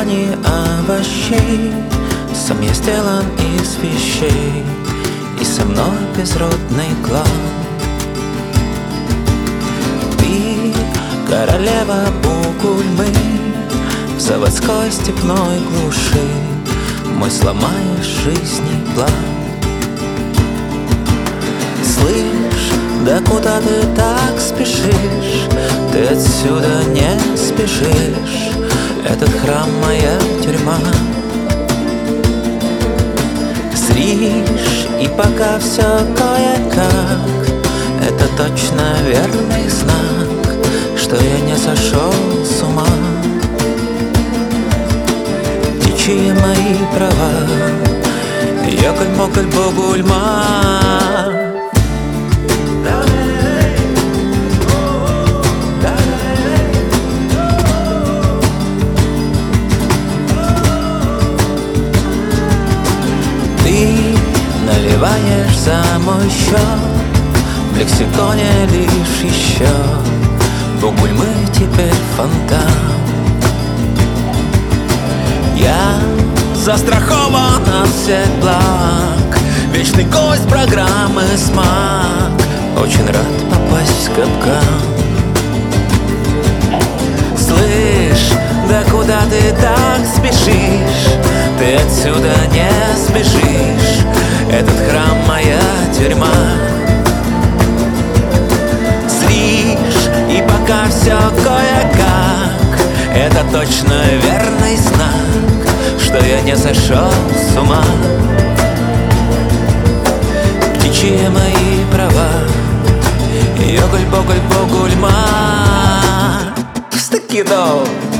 ткани овощей, сам я сделан из вещей, и со мной безродный клан. Ты королева Бугульмы в заводской степной глуши, мой сломаешь жизни план. Слышь, да куда ты так спешишь? Ты отсюда не спешишь. Этот храм — моя тюрьма. Зришь, и пока все кое-как, это точно верный знак, что я не сошел с ума. Птичьи мои права, Йоколь-моколь Бугульма. Ты наливаешь за мой счет, в лексиконе лишь еще Бугульмы теперь фонтан. Я застрахован от всех благ, вечный гость программы «Смак». Очень рад попасть в капкан. Слышь, да куда ты так спешишь? Ты отсюда не сбежишь. Этот храм — моя тюрьма. Зришь, и пока все кое-как, это точно верный знак, что я не сошел с ума. Птичьи мои права, Йоколь-боколь Бугульма. Стыкидо.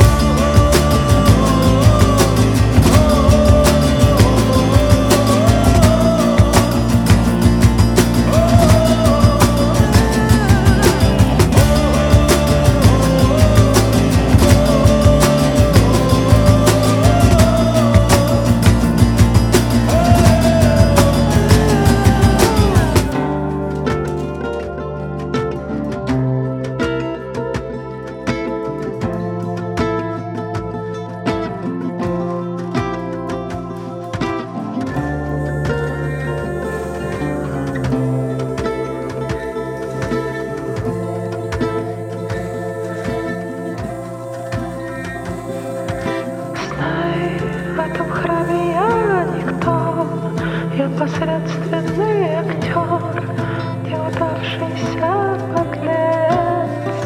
В этом храме я никто, я посредственный актер, неудавшийся подлец.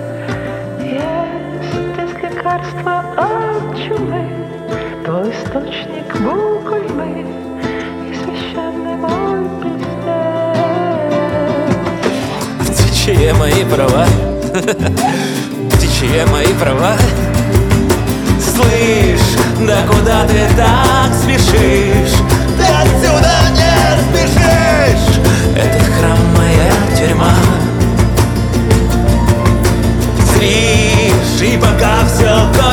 Есть здесь лекарство от чумы, твой источник Бугульмы и священный мой пиздец. Птичьи мои права, птичьи мои права. Слышь, да куда ты так спешишь? Ты отсюда не сбежишь. Этот храм — моя тюрьма. Зришь, и пока все